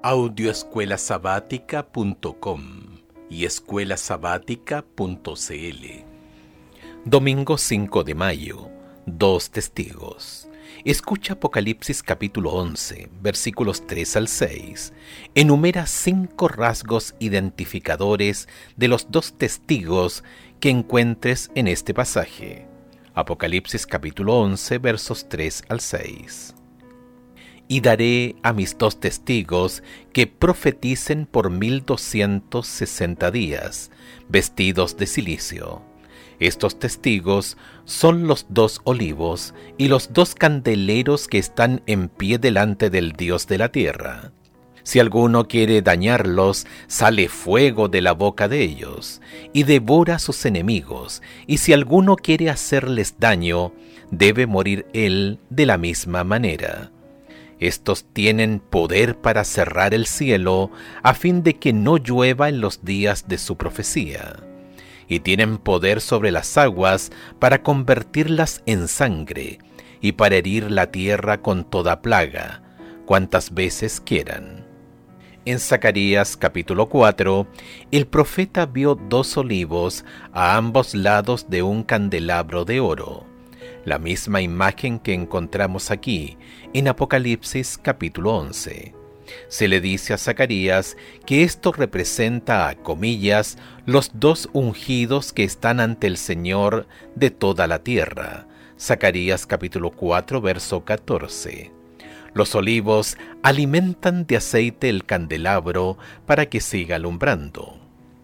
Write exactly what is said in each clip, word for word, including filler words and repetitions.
audio escuela sabática punto com y escuela sabática punto c l. Domingo cinco de mayo. Dos testigos. Escucha Apocalipsis capítulo once, versículos tres al seis. Enumera cinco rasgos identificadores de los dos testigos que encuentres en este pasaje. Apocalipsis capítulo once, versos tres al seis. Y daré a mis dos testigos que profeticen por mil doscientos sesenta días, vestidos de cilicio. Estos testigos son los dos olivos y los dos candeleros que están en pie delante del Dios de la tierra. Si alguno quiere dañarlos, sale fuego de la boca de ellos, y devora a sus enemigos, y si alguno quiere hacerles daño, debe morir él de la misma manera. Estos tienen poder para cerrar el cielo, a fin de que no llueva en los días de su profecía. Y tienen poder sobre las aguas para convertirlas en sangre, y para herir la tierra con toda plaga, cuantas veces quieran. En Zacarías capítulo cuatro, el profeta vio dos olivos a ambos lados de un candelabro de oro, la misma imagen que encontramos aquí en Apocalipsis capítulo once. Se le dice a Zacarías que esto representa, a comillas, los dos ungidos que están ante el Señor de toda la tierra. Zacarías capítulo cuatro, verso catorce. Los olivos alimentan de aceite el candelabro para que siga alumbrando.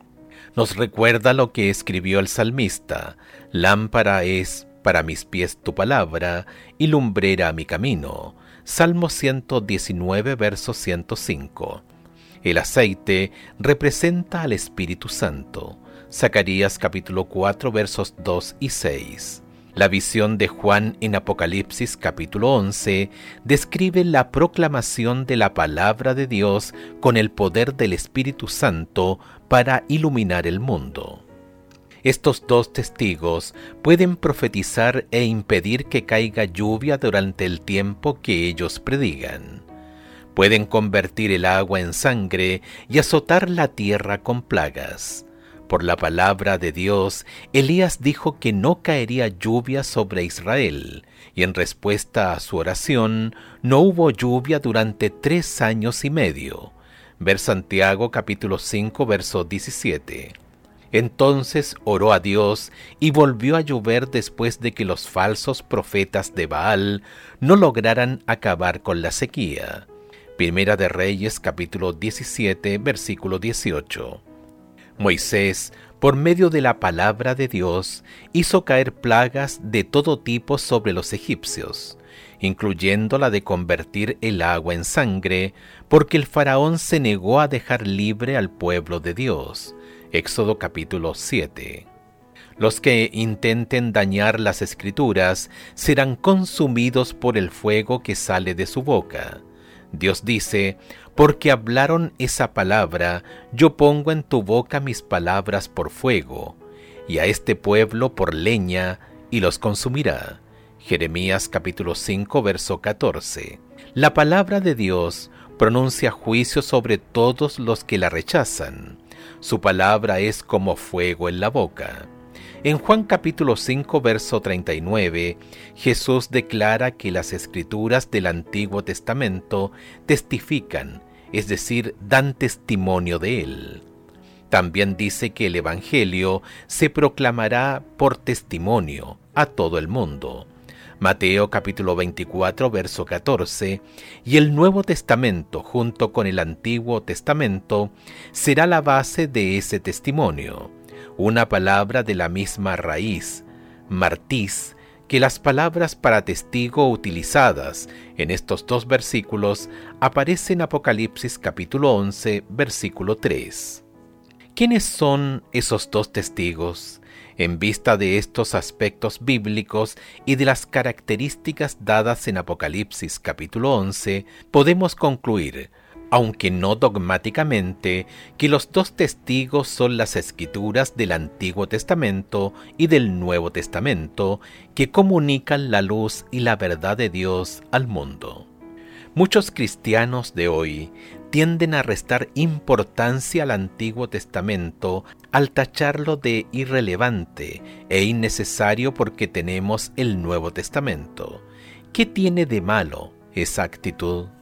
Nos recuerda lo que escribió el salmista: lámpara es para mis pies tu palabra y lumbrera a mi camino. Salmo ciento diecinueve, verso ciento cinco. El aceite representa al Espíritu Santo. Zacarías capítulo cuatro, versos dos y seis. La visión de Juan en Apocalipsis capítulo once describe la proclamación de la palabra de Dios con el poder del Espíritu Santo para iluminar el mundo. Estos dos testigos pueden profetizar e impedir que caiga lluvia durante el tiempo que ellos predigan. Pueden convertir el agua en sangre y azotar la tierra con plagas. Por la palabra de Dios, Elías dijo que no caería lluvia sobre Israel, y en respuesta a su oración, no hubo lluvia durante tres años y medio. Ver Santiago capítulo cinco, verso diecisiete. Entonces oró a Dios y volvió a llover después de que los falsos profetas de Baal no lograran acabar con la sequía. Primera de Reyes capítulo diecisiete, versículo dieciocho. Moisés, por medio de la palabra de Dios, hizo caer plagas de todo tipo sobre los egipcios, incluyendo la de convertir el agua en sangre, porque el faraón se negó a dejar libre al pueblo de Dios. Éxodo capítulo siete. Los que intenten dañar las Escrituras serán consumidos por el fuego que sale de su boca. Dios dice: porque hablaron esa palabra, yo pongo en tu boca mis palabras por fuego, y a este pueblo por leña, y los consumirá. Jeremías capítulo cinco, verso catorce. La palabra de Dios pronuncia juicio sobre todos los que la rechazan. Su palabra es como fuego en la boca. En Juan capítulo cinco, verso treinta y nueve, Jesús declara que las Escrituras del Antiguo Testamento testifican, es decir, dan testimonio de él. También dice que el Evangelio se proclamará por testimonio a todo el mundo. Mateo capítulo veinticuatro, verso catorce, y el Nuevo Testamento junto con el Antiguo Testamento será la base de ese testimonio, una palabra de la misma raíz, martis, que las palabras para testigo utilizadas en estos dos versículos aparecen en Apocalipsis capítulo once, versículo tres. ¿Quiénes son esos dos testigos? En vista de estos aspectos bíblicos y de las características dadas en Apocalipsis capítulo once, podemos concluir, aunque no dogmáticamente, que los dos testigos son las Escrituras del Antiguo Testamento y del Nuevo Testamento que comunican la luz y la verdad de Dios al mundo. Muchos cristianos de hoy tienden a restar importancia al Antiguo Testamento al tacharlo de irrelevante e innecesario porque tenemos el Nuevo Testamento. ¿Qué tiene de malo esa actitud?